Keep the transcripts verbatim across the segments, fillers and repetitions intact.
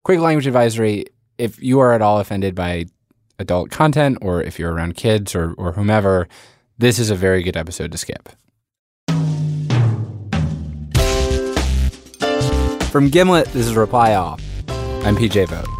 Quick language advisory: if you are at all offended by adult content, or if you're around kids or, or whomever, this is a very good episode to skip. From Gimlet, this is Reply All. I'm P J Vogt.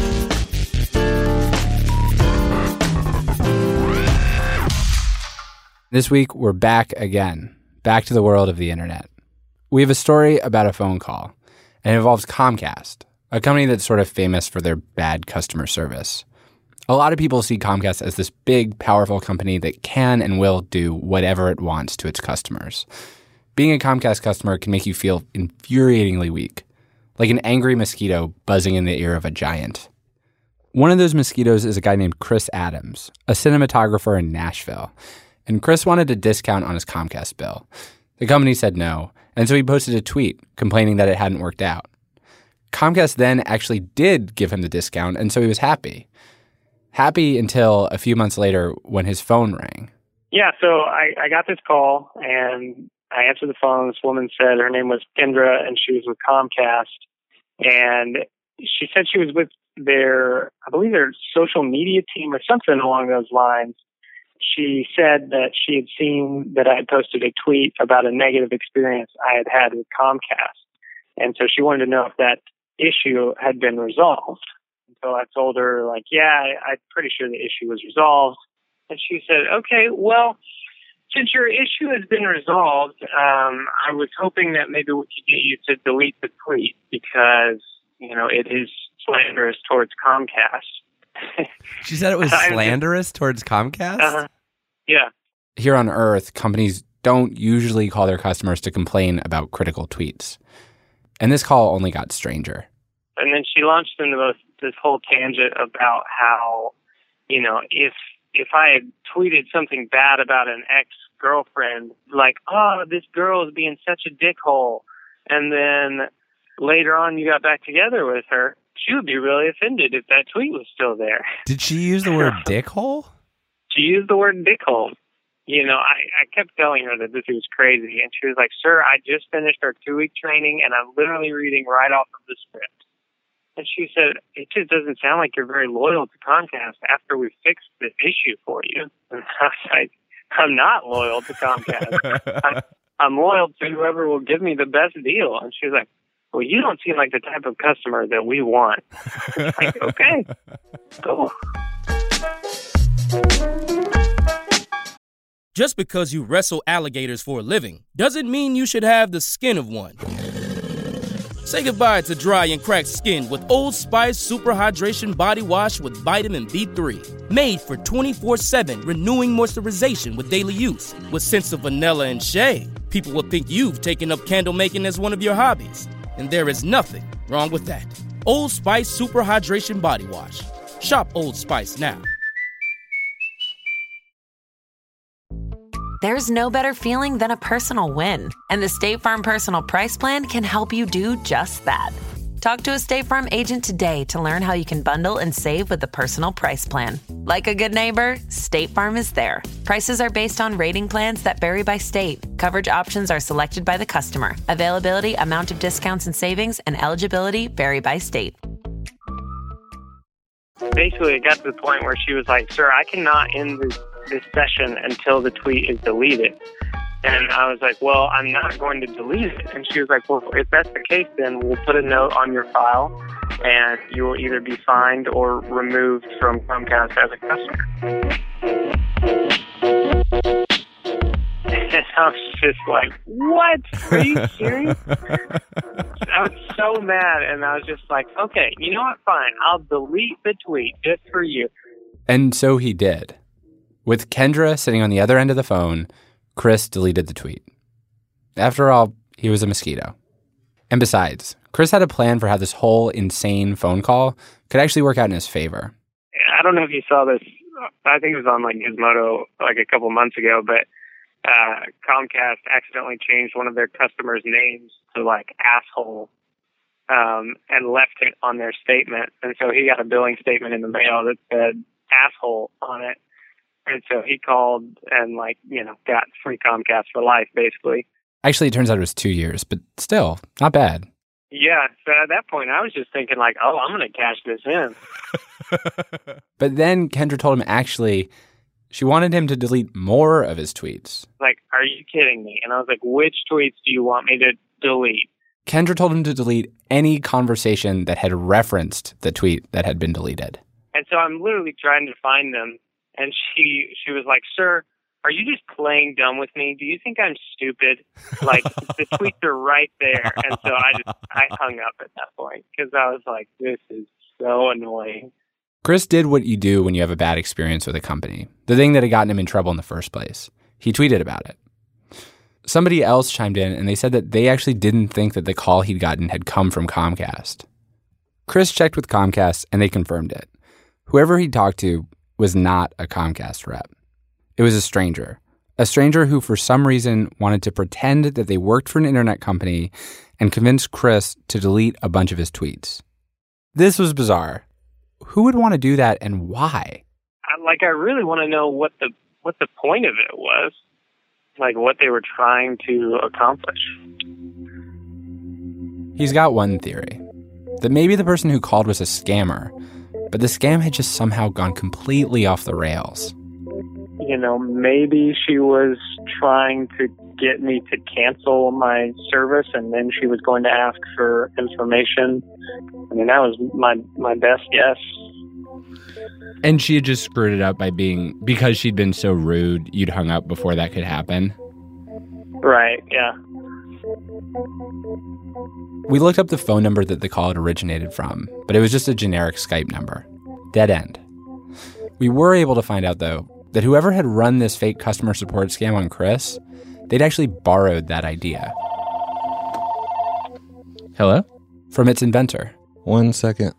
This week, we're back again, back to the world of the internet. We have a story about a phone call, and it involves Comcast, a company that's sort of famous for their bad customer service. A lot of people see Comcast as this big, powerful company that can and will do whatever it wants to its customers. Being a Comcast customer can make you feel infuriatingly weak, like an angry mosquito buzzing in the ear of a giant. One of those mosquitoes is a guy named Chris Adams, a cinematographer in Nashville. And Chris wanted a discount on his Comcast bill. The company said no, and so he posted a tweet complaining that it hadn't worked out. Comcast then actually did give him the discount, and so he was happy. Happy until a few months later when his phone rang. Yeah, so I, I got this call, and I answered the phone. This woman said her name was Kendra, and she was with Comcast. And she said she was with their, I believe their social media team or something along those lines. She said that she had seen that I had posted a tweet about a negative experience I had had with Comcast. And so she wanted to know if that issue had been resolved. And so I told her, like, yeah, I, I'm pretty sure the issue was resolved. And she said, okay, well, since your issue has been resolved, um, I was hoping that maybe we could get you to delete the tweet because, you know, it is slanderous towards Comcast. She said it was slanderous towards Comcast? Uh-huh. Yeah. Here on Earth, companies don't usually call their customers to complain about critical tweets. And this call only got stranger. And then she launched into this, this whole tangent about how, you know, if if I had tweeted something bad about an ex-girlfriend, like, oh, this girl is being such a dickhole, and then later on you got back together with her, she would be really offended if that tweet was still there. Did she use the word dickhole? She used the word dickhole. You know, I, I kept telling her that this was crazy, and she was like, sir, I just finished our two-week training, and I'm literally reading right off of the script. And she said, it just doesn't sound like you're very loyal to Comcast after we fixed this issue for you. And I was like, I'm not loyal to Comcast. I'm, I'm loyal to whoever will give me the best deal. And she was like, well, you don't seem like the type of customer that we want. Like, okay, cool. Just because you wrestle alligators for a living doesn't mean you should have the skin of one. Say goodbye to dry and cracked skin with Old Spice Super Hydration Body Wash with vitamin B three. Made for twenty-four seven renewing moisturization with daily use. With scents of vanilla and shea, people will think you've taken up candle making as one of your hobbies. And there is nothing wrong with that. Old Spice Super Hydration Body Wash. Shop Old Spice now. There's no better feeling than a personal win. And the State Farm Personal Price Plan can help you do just that. Talk to a State Farm agent today to learn how you can bundle and save with the Personal Price Plan. Like a good neighbor, State Farm is there. Prices are based on rating plans that vary by state. Coverage options are selected by the customer. Availability, amount of discounts and savings, and eligibility vary by state. Basically, it got to the point where she was like, sir, I cannot end this, this session until the tweet is deleted. And I was like, well, I'm not going to delete it. And she was like, well, if that's the case, then we'll put a note on your file, and you will either be fined or removed from Comcast as a customer. And I was just like, what? Are you serious? I was so mad, and I was just like, okay, you know what? Fine. I'll delete the tweet just for you. And so he did. With Kendra sitting on the other end of the phone, Chris deleted the tweet. After all, he was a mosquito. And besides, Chris had a plan for how this whole insane phone call could actually work out in his favor. I don't know if you saw this. I think it was on like Gizmodo like a couple months ago, but uh, Comcast accidentally changed one of their customers' names to like asshole um, and left it on their statement. And so he got a billing statement in the mail that said asshole on it. And so he called and, like, you know, got free Comcast for life, basically. Actually, it turns out it was two years, but still, not bad. Yeah, so at that point, I was just thinking like, oh, I'm going to cash this in. But then Kendra told him actually she wanted him to delete more of his tweets. Like, are you kidding me? And I was like, which tweets do you want me to delete? Kendra told him to delete any conversation that had referenced the tweet that had been deleted. And so I'm literally trying to find them. And she she was like, sir, are you just playing dumb with me? Do you think I'm stupid? Like, the tweets are right there. And so I just, I hung up at that point because I was like, this is so annoying. Chris did what you do when you have a bad experience with a company, the thing that had gotten him in trouble in the first place. He tweeted about it. Somebody else chimed in, and they said that they actually didn't think that the call he'd gotten had come from Comcast. Chris checked with Comcast, and they confirmed it. Whoever he talked to was not a Comcast rep. It was a stranger. A stranger who, for some reason, wanted to pretend that they worked for an internet company and convinced Chris to delete a bunch of his tweets. This was bizarre. Who would want to do that, and why? I, like, I really want to know what the what the point of it was. Like, what they were trying to accomplish. He's got one theory. That maybe the person who called was a scammer, but the scam had just somehow gone completely off the rails. You know, maybe she was trying to get me to cancel my service, and then she was going to ask for information. I mean, that was my, my best guess. And she had just screwed it up by being, because she'd been so rude, you'd hung up before that could happen. Right, yeah. We looked up the phone number that the call had originated from, but it was just a generic Skype number. Dead end. We were able to find out, though, that whoever had run this fake customer support scam on Chris, they'd actually borrowed that idea. Hello? From its inventor. One second.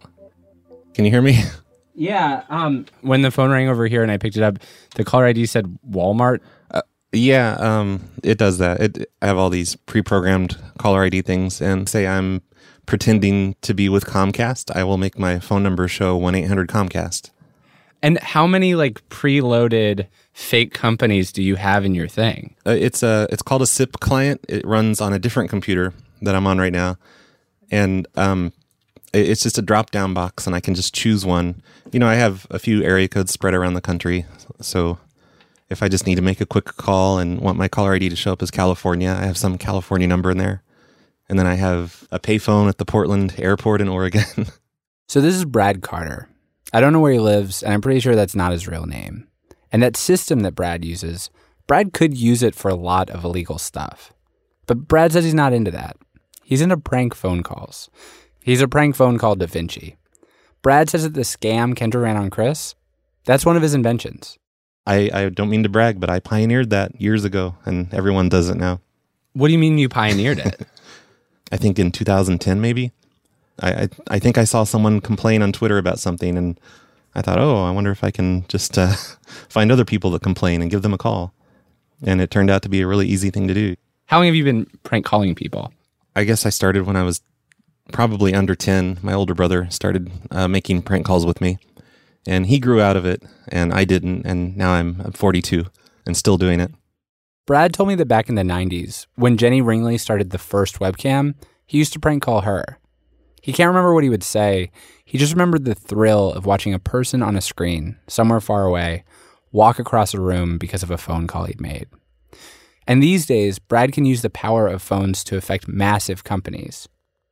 Can you hear me? Yeah, um, when the phone rang over here and I picked it up, the caller I D said Walmart. Uh, yeah, um, it does that. It, I have all these pre-programmed caller I D things, and say I'm pretending to be with Comcast, I will make my phone number show one eight hundred Comcast. And how many, like, preloaded fake companies do you have in your thing? Uh, it's a it's called a S I P client. It runs on a different computer that I'm on right now, and um, it, it's just a drop-down box, and I can just choose one. You know, I have a few area codes spread around the country, so if I just need to make a quick call and want my caller I D to show up as California, I have some California number in there. And then I have a payphone at the Portland airport in Oregon. So this is Brad Carter. I don't know where he lives, and I'm pretty sure that's not his real name. And that system that Brad uses, Brad could use it for a lot of illegal stuff. But Brad says he's not into that. He's into prank phone calls. He's a prank phone call Da Vinci. Brad says that the scam Kendra ran on Chris, that's one of his inventions. I, I don't mean to brag, but I pioneered that years ago, and everyone does it now. What do you mean you pioneered it? I think in two thousand ten, maybe. I, I I think I saw someone complain on Twitter about something, and I thought, oh, I wonder if I can just uh, find other people that complain and give them a call. And it turned out to be a really easy thing to do. How long have you been prank calling people? I guess I started when I was probably under ten. My older brother started uh, making prank calls with me, and he grew out of it, and I didn't, and now I'm forty-two and still doing it. Brad told me that back in the nineties, when Jenny Ringley started the first webcam, he used to prank call her. He can't remember what he would say. He just remembered the thrill of watching a person on a screen, somewhere far away, walk across a room because of a phone call he'd made. And these days, Brad can use the power of phones to affect massive companies.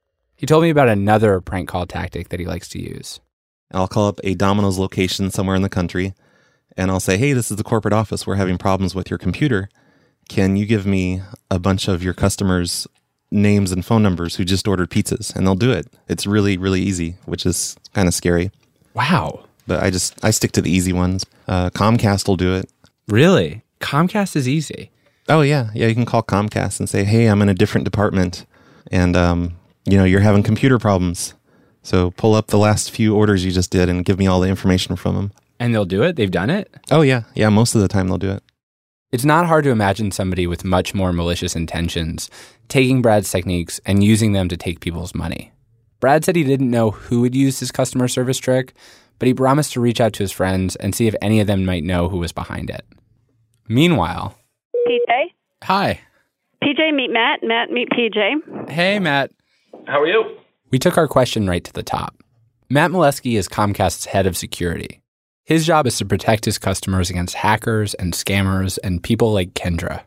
He told me about another prank call tactic that he likes to use. I'll call up a Domino's location somewhere in the country, and I'll say, hey, this is the corporate office. We're having problems with your computer. Can you give me a bunch of your customers' names and phone numbers who just ordered pizzas? And they'll do it. It's really, really easy, which is kind of scary. Wow. But I just, I stick to the easy ones. Uh, Comcast will do it. Really? Comcast is easy. Oh, yeah. Yeah, you can call Comcast and say, hey, I'm in a different department, and, um, you know, you're having computer problems. So pull up the last few orders you just did and give me all the information from them. And they'll do it? They've done it? Oh, yeah. Yeah, most of the time they'll do it. It's not hard to imagine somebody with much more malicious intentions taking Brad's techniques and using them to take people's money. Brad said he didn't know who had used his customer service trick, but he promised to reach out to his friends and see if any of them might know who was behind it. Meanwhile... P J? Hi. P J, meet Matt. Matt, meet P J. Hey, Matt. How are you? We took our question right to the top. Matt Molesky is Comcast's head of security. His job is to protect his customers against hackers and scammers and people like Kendra.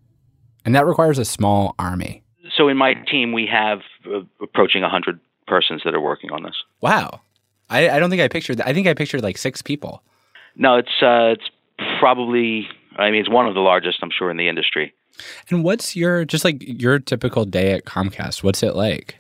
And that requires a small army. So in my team, we have uh, approaching one hundred persons that are working on this. Wow. I, I don't think I pictured that. I think I pictured like six people. No, it's uh, it's probably, I mean, it's one of the largest, I'm sure, in the industry. And what's your, just like your typical day at Comcast, what's it like?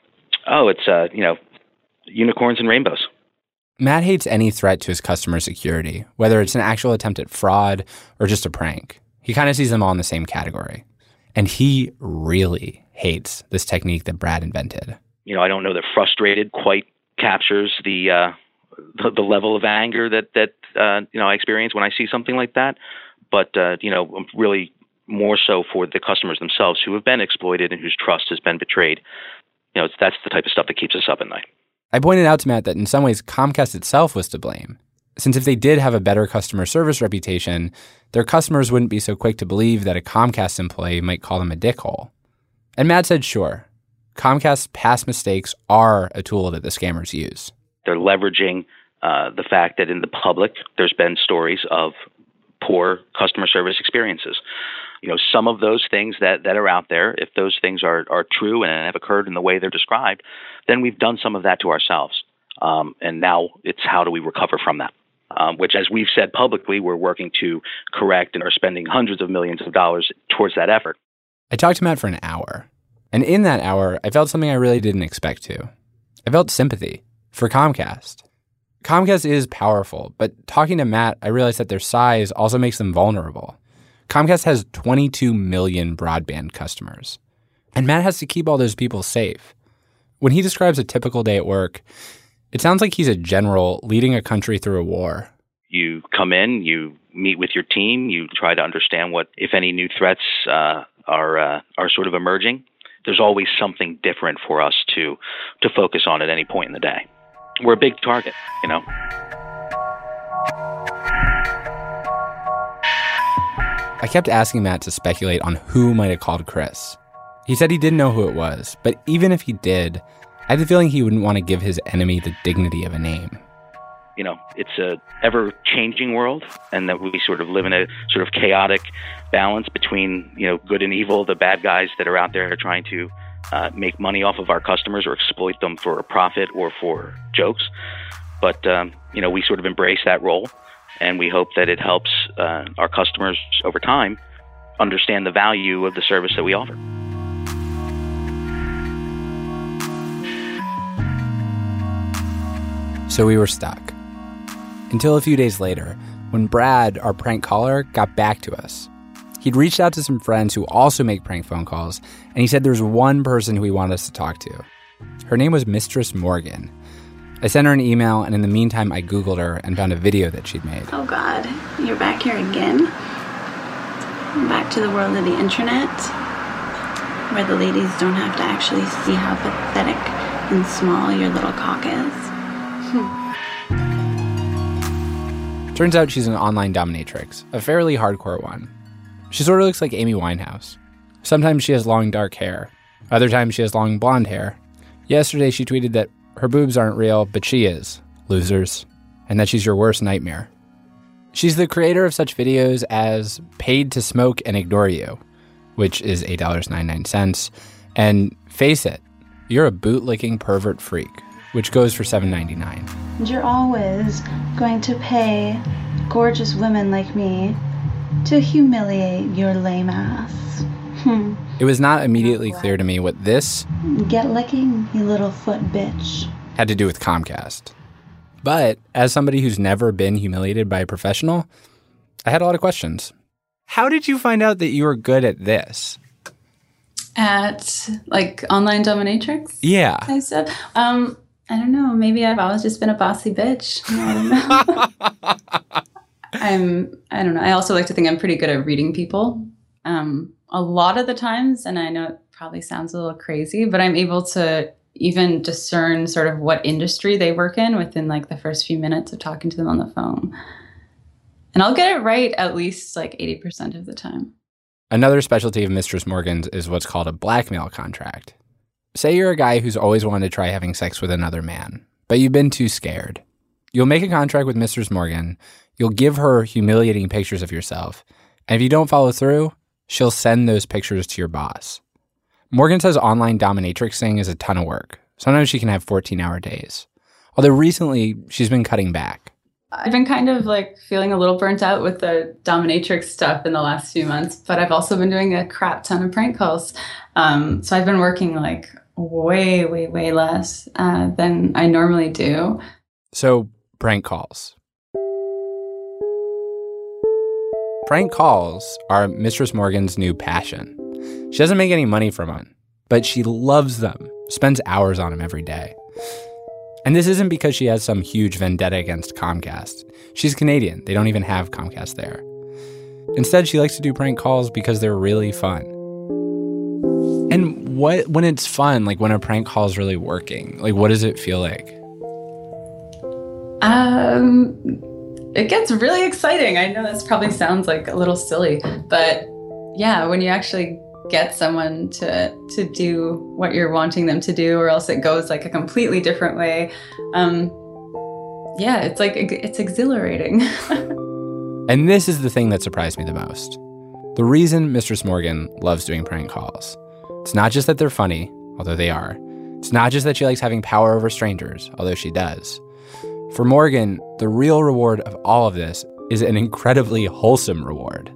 Oh, it's, uh, you know, unicorns and rainbows. Matt hates any threat to his customer security, whether it's an actual attempt at fraud or just a prank. He kind of sees them all in the same category. And he really hates this technique that Brad invented. You know, I don't know that frustrated quite captures the uh, the, the level of anger that that uh, you know I experience when I see something like that. But uh, you know, really more so for the customers themselves who have been exploited and whose trust has been betrayed. You know, it's, that's the type of stuff that keeps us up at night. I pointed out to Matt that in some ways Comcast itself was to blame, since if they did have a better customer service reputation, their customers wouldn't be so quick to believe that a Comcast employee might call them a dickhole. And Matt said, sure, Comcast's past mistakes are a tool that the scammers use. They're leveraging uh, the fact that in the public, there's been stories of poor customer service experiences. You know, some of those things that, that are out there, if those things are, are true and have occurred in the way they're described, then we've done some of that to ourselves. Um, and now it's how do we recover from that, um, which, as we've said publicly, we're working to correct and are spending hundreds of millions of dollars towards that effort. I talked to Matt for an hour. And in that hour, I felt something I really didn't expect to. I felt sympathy for Comcast. Comcast is powerful, but talking to Matt, I realized that their size also makes them vulnerable. Comcast has twenty-two million broadband customers. And Matt has to keep all those people safe. When he describes a typical day at work, it sounds like he's a general leading a country through a war. You come in, you meet with your team, you try to understand what, if any, new threats uh, are uh, are sort of emerging. There's always something different for us to to focus on at any point in the day. We're a big target, you know. I kept asking Matt to speculate on who might have called Chris. He said he didn't know who it was, but even if he did, I had the feeling he wouldn't want to give his enemy the dignity of a name. You know, it's a ever-changing world, and that we sort of live in a sort of chaotic balance between, you know, good and evil, the bad guys that are out there trying to uh, make money off of our customers or exploit them for a profit or for jokes. But, um, you know, we sort of embrace that role, and we hope that it helps uh, our customers over time understand the value of the service that we offer. So we were stuck. Until a few days later, when Brad, our prank caller, got back to us. He'd reached out to some friends who also make prank phone calls, and he said there's one person who he wanted us to talk to. Her name was Mistress Morgan. I sent her an email, and in the meantime, I Googled her and found a video that she'd made. Oh, God. You're back here again? Back to the world of the internet, where the ladies don't have to actually see how pathetic and small your little cock is. Hmm. Turns out she's an online dominatrix, a fairly hardcore one. She sort of looks like Amy Winehouse. Sometimes she has long dark hair. Other times she has long blonde hair. Yesterday she tweeted that her boobs aren't real, but she is. Losers. And that she's your worst nightmare. She's the creator of such videos as Paid to Smoke and Ignore You, which is eight dollars and ninety-nine cents, and Face It, You're a Bootlicking Pervert Freak, which goes for seven dollars and ninety-nine cents. You're always going to pay gorgeous women like me to humiliate your lame ass. Hmm. It was not immediately clear to me what this, get licking, you little foot bitch, had to do with Comcast. But as somebody who's never been humiliated by a professional, I had a lot of questions. How did you find out that you were good at this? At, like, online dominatrix? Yeah. I said, um, I don't know. Maybe I've always just been a bossy bitch. I don't know. I'm, I don't know. I also like to think I'm pretty good at reading people. Um, a lot of the times, and I know it probably sounds a little crazy, but I'm able to even discern sort of what industry they work in within like the first few minutes of talking to them on the phone. And I'll get it right at least like eighty percent of the time. Another specialty of Mistress Morgan's is what's called a blackmail contract. Say you're a guy who's always wanted to try having sex with another man, but you've been too scared. You'll make a contract with Mistress Morgan, you'll give her humiliating pictures of yourself, and if you don't follow through, she'll send those pictures to your boss. Morgan says online dominatrixing is a ton of work. Sometimes she can have fourteen-hour days. Although recently, she's been cutting back. I've been kind of like feeling a little burnt out with the dominatrix stuff in the last few months, but I've also been doing a crap ton of prank calls. Um, so I've been working like way, way, way less uh, than I normally do. So, prank calls. Prank calls are Mistress Morgan's new passion. She doesn't make any money from them, but she loves them, spends hours on them every day. And this isn't because she has some huge vendetta against Comcast. She's Canadian. They don't even have Comcast there. Instead, she likes to do prank calls because they're really fun. And what when it's fun, like when a prank call is really working, like what does it feel like? Um, it gets really exciting. I know this probably sounds like a little silly, but yeah, when you actually get someone to to do what you're wanting them to do, or else it goes like a completely different way. Um, yeah, it's like it's exhilarating. And this is the thing that surprised me the most. The reason Mistress Morgan loves doing prank calls. It's not just that they're funny, although they are. It's not just that she likes having power over strangers, although she does. For Morgan, the real reward of all of this is an incredibly wholesome reward.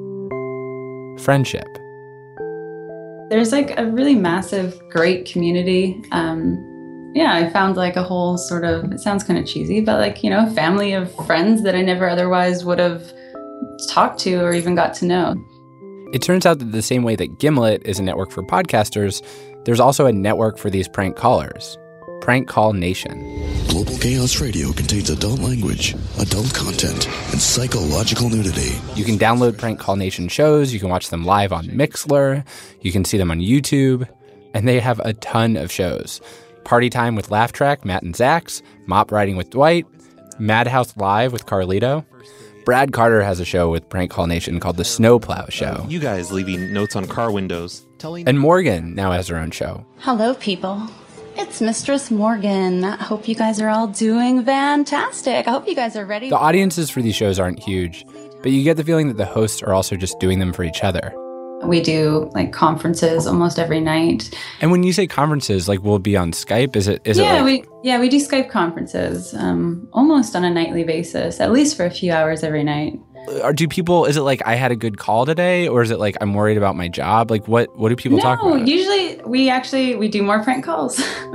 Friendship. There's like a really massive, great community. Um, yeah, I found like a whole sort of, it sounds kind of cheesy, but like, you know, family of friends that I never otherwise would have talked to or even got to know. It turns out that the same way that Gimlet is a network for podcasters, there's also a network for these prank callers. Prank Call Nation. Global Chaos Radio contains adult language, adult content, and psychological nudity. You can download Prank Call Nation shows. You can watch them live on Mixlr. You can see them on YouTube. And they have a ton of shows. Party Time with Laugh Track, Matt and Zach's. Mop Riding with Dwight. Madhouse Live with Carlito. Brad Carter has a show with Prank Call Nation called The Snowplow Show. You guys leaving notes on car windows. And Morgan now has her own show. Hello, people. It's Mistress Morgan. I hope you guys are all doing fantastic. I hope you guys are ready. The audiences for these shows aren't huge, but you get the feeling that the hosts are also just doing them for each other. We do like conferences almost every night. And when you say conferences, like will it be on Skype? Is it? Is yeah, it like- we yeah we do Skype conferences um, almost on a nightly basis, at least for a few hours every night. Or do people? Is it like I had a good call today, or is it like I'm worried about my job? Like what? What do people no, talk about? No, usually we actually we do more prank calls.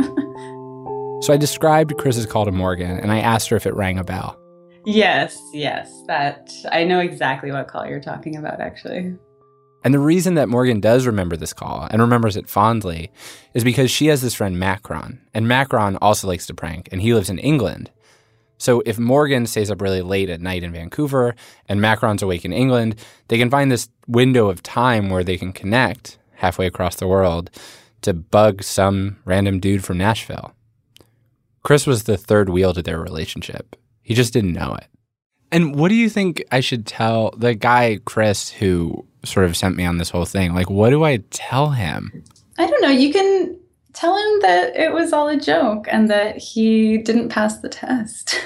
So I described Chris's call to Morgan, and I asked her if it rang a bell. Yes, yes, that I know exactly what call you're talking about, actually. And the reason that Morgan does remember this call and remembers it fondly is because she has this friend Macron, and Macron also likes to prank, and he lives in England. So if Morgan stays up really late at night in Vancouver and Macron's awake in England, they can find this window of time where they can connect halfway across the world to bug some random dude from Nashville. Chris was the third wheel to their relationship. He just didn't know it. And what do you think I should tell the guy, Chris, who sort of sent me on this whole thing? Like, what do I tell him? I don't know. You can tell him that it was all a joke and that he didn't pass the test.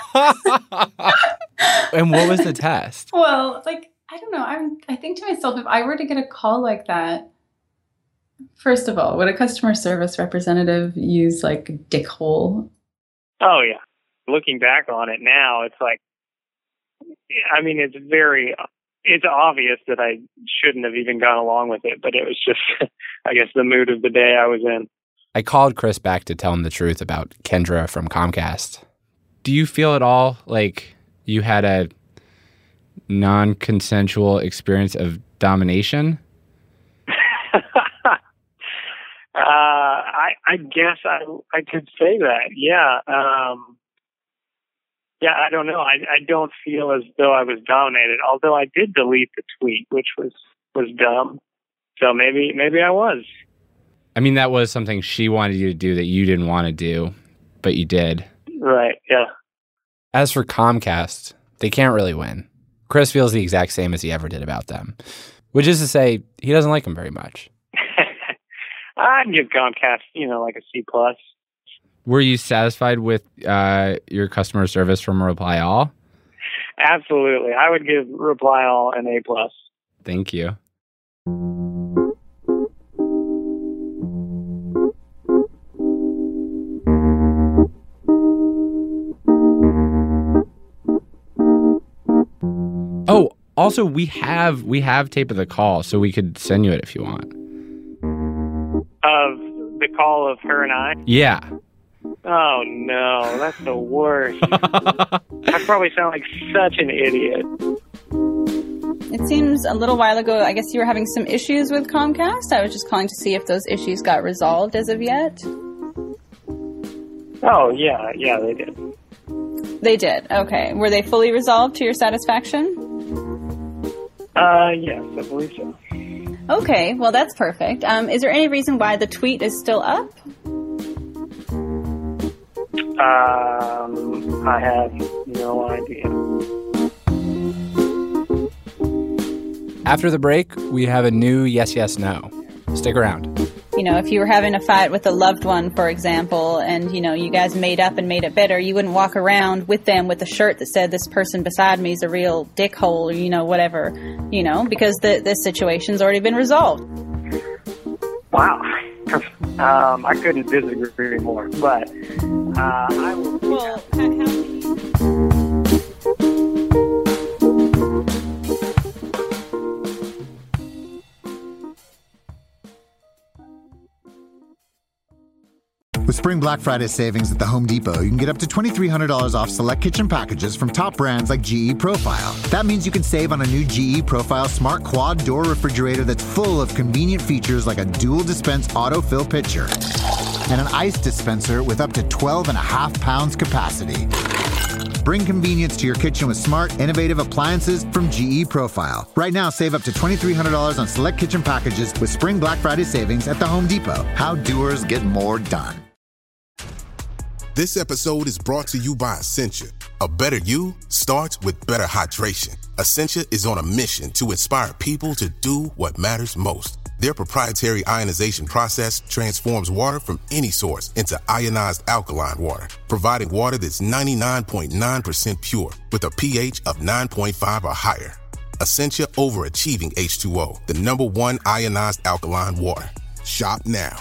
And what was the test? Well, like, I don't know. I'm, I think to myself, if I were to get a call like that, first of all, would a customer service representative use like dickhole? Oh, yeah. Looking back on it now, it's like, I mean, it's very, it's obvious that I shouldn't have even gone along with it, but it was just, I guess, the mood of the day I was in. I called Chris back to tell him the truth about Kendra from Comcast. Do you feel at all like you had a non-consensual experience of domination? uh, I, I guess I, I could say that, yeah. Um, yeah, I don't know. I, I don't feel as though I was dominated, although I did delete the tweet, which was, was dumb. So maybe maybe I was. I mean, that was something she wanted you to do that you didn't want to do, but you did. Right, yeah. As for Comcast, they can't really win. Chris feels the exact same as he ever did about them, which is to say, he doesn't like them very much. I'd give Comcast, you know, like a C plus. Were you satisfied with uh, your customer service from Reply All? Absolutely. I would give Reply All an A plus. Thank you. Oh, also we have we have tape of the call, so we could send you it if you want. Of the call of her and I? Yeah. Oh no, that's the worst. I probably sound like such an idiot. It seems a little while ago, I guess you were having some issues with Comcast. I was just calling to see if those issues got resolved as of yet. Oh, yeah, yeah, they did. They did, okay. Were they fully resolved to your satisfaction? Uh, yes, I believe so. Okay, well, that's perfect. Um, is there any reason why the tweet is still up? Um, I have no idea. After the break, we have a new Yes, Yes, No. Stick around. You know, if you were having a fight with a loved one, for example, and, you know, you guys made up and made it better, you wouldn't walk around with them with a shirt that said, this person beside me is a real dickhole, or, you know, whatever, you know, because the, this situation's already been resolved. Wow. um, I couldn't disagree more, but uh, I will... Well, how, how With Spring Black Friday savings at the Home Depot, you can get up to twenty-three hundred dollars off select kitchen packages from top brands like G E Profile. That means you can save on a new G E Profile smart quad door refrigerator that's full of convenient features like a dual dispense autofill pitcher and an ice dispenser with up to twelve and a half pounds capacity. Bring convenience to your kitchen with smart, innovative appliances from G E Profile. Right now, save up to twenty-three hundred dollars on select kitchen packages with Spring Black Friday savings at the Home Depot. How doers get more done. This episode is brought to you by Essentia. A better you starts with better hydration. Essentia is on a mission to inspire people to do what matters most. Their proprietary ionization process transforms water from any source into ionized alkaline water, providing water that's ninety-nine point nine percent pure with a pH of nine point five or higher. Essentia Overachieving H two O, the number one ionized alkaline water. Shop now.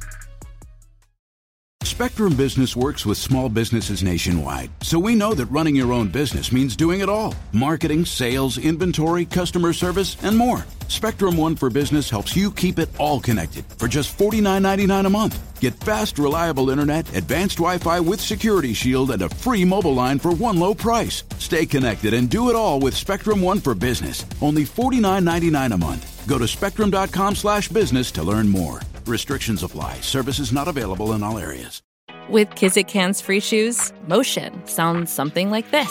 Spectrum Business works with small businesses nationwide, so we know that running your own business means doing it all. Marketing, sales, inventory, customer service, and more. Spectrum One for Business helps you keep it all connected for just forty-nine ninety-nine a month. Get fast, reliable internet, advanced Wi-Fi with Security Shield, and a free mobile line for one low price. Stay connected and do it all with Spectrum One for Business. Only forty-nine ninety-nine a month. Go to spectrum.com slash business to learn more. Restrictions apply. Services not available in all areas. With Kizik hands-free shoes, motion sounds something like this.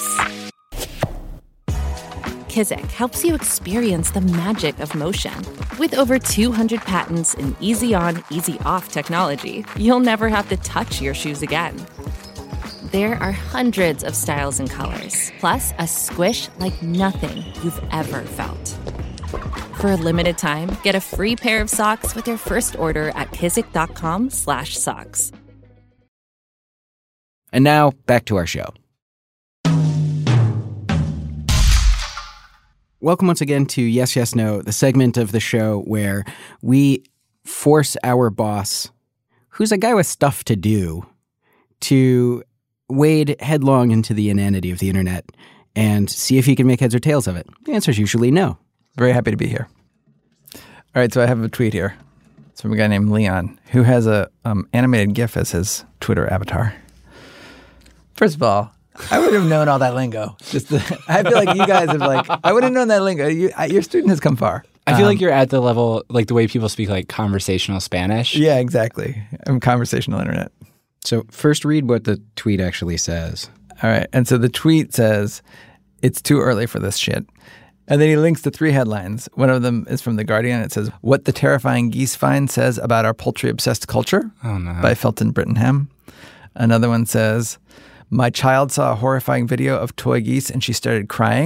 Kizik helps you experience the magic of motion. With over two hundred patents and easy-on, easy-off technology, you'll never have to touch your shoes again. There are hundreds of styles and colors, plus a squish like nothing you've ever felt. For a limited time, get a free pair of socks with your first order at kizik.com slash socks. And now, back to our show. Welcome once again to Yes, Yes, No, the segment of the show where we force our boss, who's a guy with stuff to do, to wade headlong into the inanity of the internet and see if he can make heads or tails of it. The answer is usually no. Very happy to be here. All right, so I have a tweet here. It's from a guy named Leon, who has a um, animated GIF as his Twitter avatar. First of all, I would have known all that lingo. Just the, I feel like you guys have like, I would have known that lingo. You, your student has come far. I feel um, like you're at the level, like the way people speak like conversational Spanish. Yeah, exactly. I'm conversational internet. So first read what the tweet actually says. All right. And so the tweet says, it's too early for this shit. And then he links to three headlines. One of them is from The Guardian. It says, What the Terrifying Geese Find Says About Our Poultry-Obsessed Culture oh, no. by Felton Brittenham. Another one says, My child saw a horrifying video of toy geese and she started crying.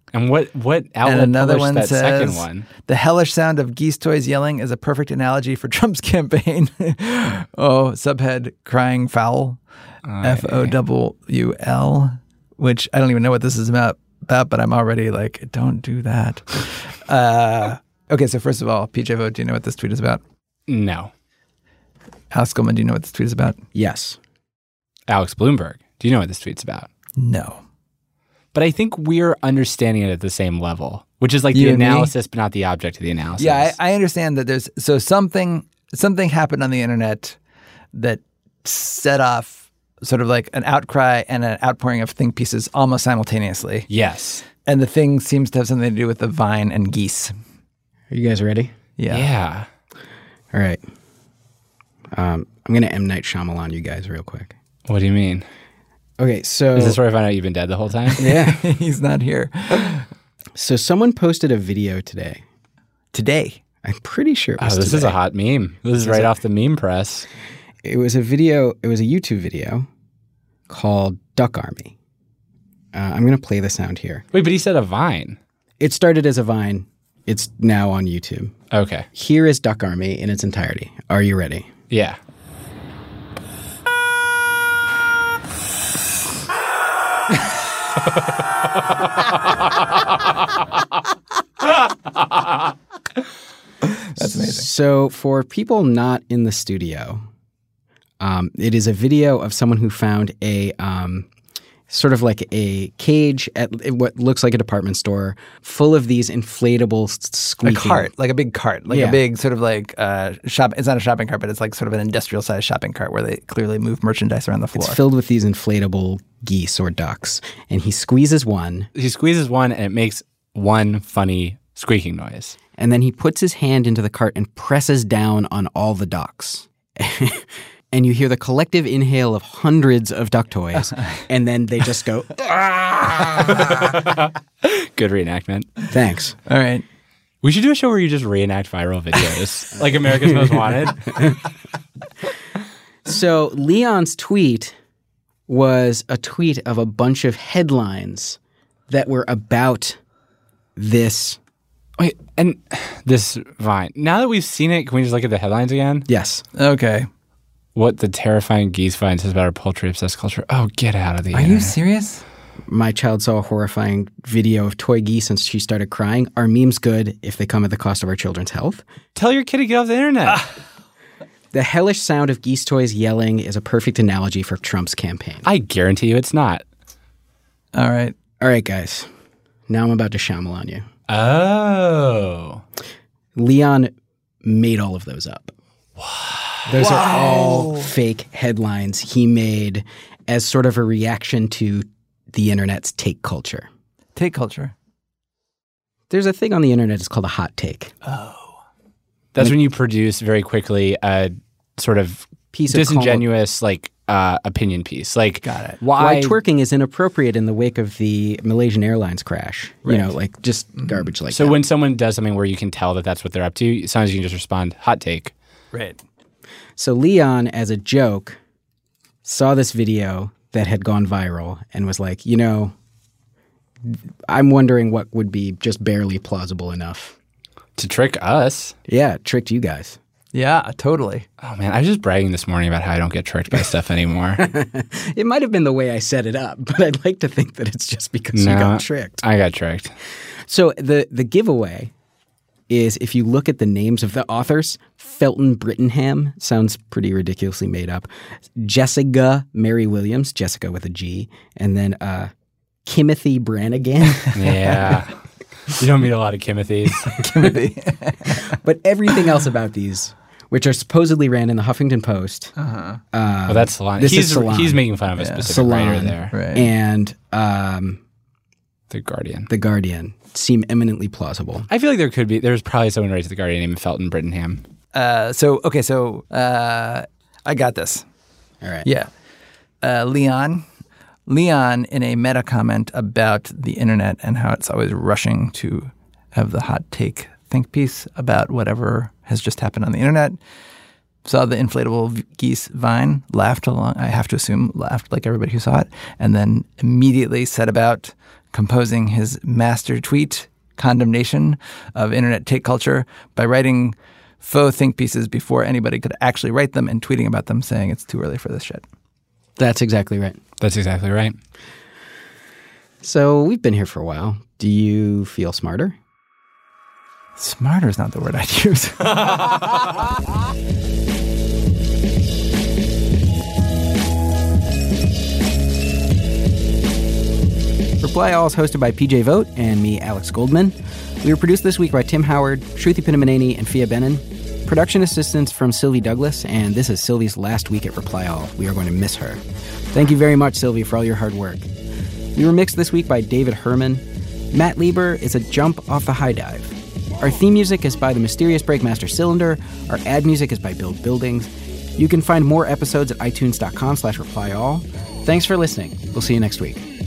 And what what outlet and another published one that says, second one? The hellish sound of geese toys yelling is a perfect analogy for Trump's campaign. Oh, subhead crying foul. Oh, F O W L, which I don't even know what this is about, about but I'm already like, don't do that. uh, okay, so first of all, P J Vogt, do you know what this tweet is about? No. Alex Goldman, do you know what this tweet is about? Yes. Alex Bloomberg, do you know what this tweet's about? No. But I think we're understanding it at the same level, which is like You the and me? analysis, but not the object of the analysis. Yeah, I, I understand that there's so something something happened on the internet that set off sort of like an outcry and an outpouring of think pieces almost simultaneously. Yes. And the thing seems to have something to do with the vine and geese. Are you guys ready? Yeah. Yeah. All right. Um, I'm going to M. Night Shyamalan you guys real quick. What do you mean? Okay, so... Is this where I find out you've been dead the whole time? Yeah. He's not here. So someone posted a video today. Today? I'm pretty sure it was Oh, this today. is a hot meme. This is Is right it? off the meme press. It was a video, it was a YouTube video called Duck Army. Uh, I'm going to play the sound here. Wait, but he said a Vine. It started as a Vine. It's now on YouTube. Okay. Here is Duck Army in its entirety. Are you ready? Yeah. That's amazing. So for people not in the studio, um, it is a video of someone who found a um, sort of like a cage at what looks like a department store full of these inflatable A squeaking. cart, like a big cart, like Yeah. a big sort of like uh, shop. It's not a shopping cart, but it's like sort of an industrial sized shopping cart where they clearly move merchandise around the floor. It's filled with these inflatable geese or ducks. And he squeezes one. He squeezes one and it makes one funny squeaking noise. And then he puts his hand into the cart and presses down on all the ducks. And you hear the collective inhale of hundreds of duck toys. And then they just go, Good reenactment. Thanks. All right. We should do a show where you just reenact viral videos, like America's Most Wanted. So Leon's tweet was a tweet of a bunch of headlines that were about this. Wait, and this Vine. Now that we've seen it, can we just look at the headlines again? Yes. Okay. What the terrifying geese vine says about our poultry-obsessed culture. Oh, get out of the Are internet. you serious? My child saw a horrifying video of toy geese and she started crying. Are memes good if they come at the cost of our children's health? Tell your kid to get off the internet. The hellish sound of geese toys yelling is a perfect analogy for Trump's campaign. I guarantee you it's not. All right. All right, guys. Now I'm about to Shyamalan you. Oh. Leon made all of those up. Those wow. are all fake headlines he made as sort of a reaction to the internet's take culture. Take culture. There's a thing on the internet, it's called a hot take. Oh. That's like, when you produce very quickly a sort of piece disingenuous, of like, uh, opinion piece. Like, got it. Why, why twerking is inappropriate in the wake of the Malaysian Airlines crash. Right. You know, like just mm-hmm. garbage like so that. So when someone does something where you can tell that that's what they're up to, sometimes you can just respond, hot take. Right. So Leon, as a joke, saw this video that had gone viral and was like, you know, I'm wondering what would be just barely plausible enough. To trick us. Yeah, tricked you guys. Yeah, totally. Oh, man, I was just bragging this morning about how I don't get tricked by stuff anymore. It might have been the way I set it up, but I'd like to think that it's just because no, you got tricked. I got tricked. So the, the giveaway is if you look at the names of the authors, Felton Brittenham, sounds pretty ridiculously made up, Jessica Mary Williams, Jessica with a G, and then uh, Kimothy Brannigan. Yeah. You don't meet a lot of Kimothys. Kimothy. But everything else about these, which are supposedly ran in the Huffington Post. Uh-huh. Uh, well, that's Salon. This he's, is Salon. He's making fun of a yeah. specific Salon, writer there. Right. And um, The Guardian. The Guardian seem eminently plausible. I feel like there could be, there's probably someone raised at The Guardian named Felton Brittenham. Uh, so, okay, so uh, I got this. All right. Yeah. Uh, Leon. Leon, in a meta comment about the internet and how it's always rushing to have the hot take think piece about whatever has just happened on the internet, saw the inflatable geese vine, laughed along, I have to assume laughed like everybody who saw it, and then immediately set about composing his master tweet condemnation of internet take culture by writing faux think pieces before anybody could actually write them and tweeting about them saying it's too early for this shit. That's exactly right. That's exactly right. So we've been here for a while. Do you feel smarter? Smarter is not the word I'd use. Reply All is hosted by P J Vogt and me, Alex Goldman. We were produced this week by Tim Howard, Shruti Pinamaneni, and Fia Benin. Production assistance from Sylvie Douglas, and this is Sylvie's last week at Reply All. We are going to miss her. Thank you very much, Sylvie, for all your hard work. We were mixed this week by David Herman. Matt Lieber is a jump off the high dive. Our theme music is by the mysterious Breakmaster Cylinder. Our ad music is by Build Buildings. You can find more episodes at itunes.com slash reply all. Thanks for listening. We'll see you next week.